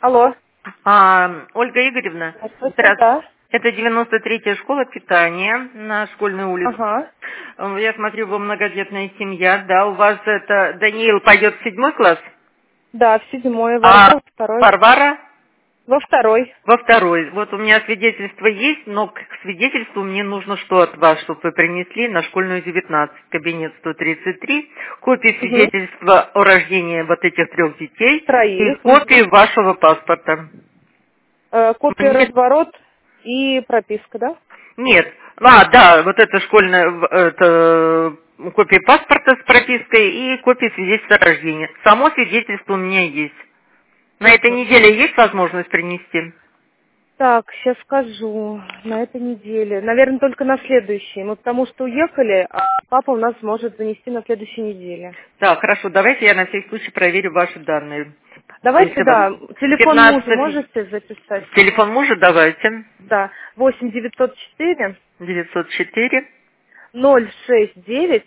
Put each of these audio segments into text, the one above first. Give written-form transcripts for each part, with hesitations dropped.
Алло. Ольга Игоревна, Здравствуйте, да. это 93-я школа питания на Школьной улице. Ага. Я смотрю, вы многодетная семья, да, у вас это Даниил пойдет в 7 класс, Да, в 7-й, а во второй. Варвара Во второй. во 2. Вот у меня свидетельство есть, но к свидетельству мне нужно что от вас, чтобы вы принесли на Школьную 19, кабинет 133, копию Угу. свидетельства о рождении вот этих 3 детей и Троих. копию вашего паспорта. Копия, Мне разворот и прописка, да? Нет. Да, вот это школьная копия паспорта с пропиской и копия свидетельства о рождении. Само свидетельство у меня есть. На этой Угу. неделе есть возможность принести? Так, сейчас скажу. На этой неделе. Наверное, только на следующей. Мы потому что уехали, а папа у нас может занести на следующей неделе. Да, хорошо, давайте я на всякий случай проверю ваши данные. Давайте, Если да. вы Телефон мужа 15... можете записать? Телефон мужа давайте. Да. 8 904 904 069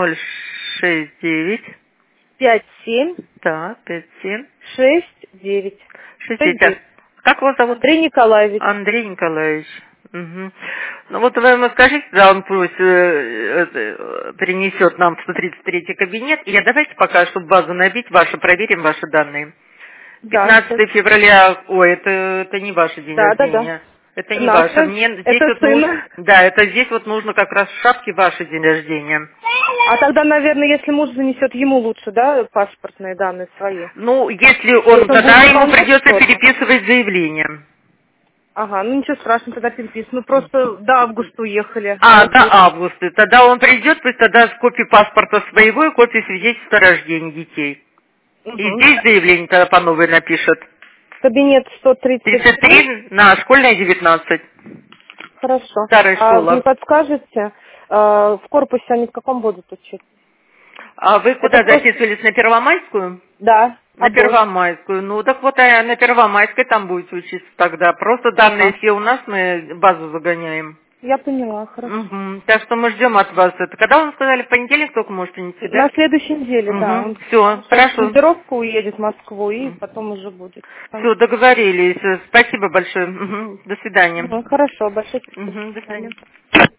069 57 да, 57 69. 69. Как вас зовут? Андрей Николаевич. Андрей Николаевич. Угу. Ну вот вы ему скажите, да, он пусть принесет нам в 133 кабинет. И давайте пока, чтобы базу набить, проверим ваши данные. Да, сейчас. 15 февраля, это не ваш день Да. рождения. Это не ваше. Наша. Мне здесь Это вот нужно, сына. да, это здесь вот нужно как раз в шапке ваш день рождения. А тогда, наверное, если муж занесет, ему лучше, да, паспортные данные свои? Ну, если То он, есть он будет тогда ему заполнять придется что-то? переписывать заявление. Ага, ну ничего страшного, тогда перепишу. Ну просто до августа уехали, а он До тут. августа. Тогда он придет, пусть тогда с копией паспорта своего и копией свидетельства о рождении детей. И Угу. здесь заявление тогда по новой напишет. Кабинет 133. 33 на Школьная 19. Хорошо. Старая А вы школа. подскажете, в корпусе они в каком будут учиться? А вы Это куда просто... записывались? На Первомайскую? Да, На обоих. Первомайскую. Ну, так вот, на Первомайской там будете учиться тогда. Просто данные Ага. все у нас, мы базу загоняем. Я поняла, хорошо. Угу. Так что мы ждем от вас это. Когда вам сказали, в понедельник только можете нести, да? На следующей неделе, да. Угу. Он Все, сейчас в хорошо. командировку уедет в Москву и потом уже будет. Все, договорились. Спасибо большое. Мгм. До свидания. Хорошо, большое спасибо. Мгм. До До свидания. свидания.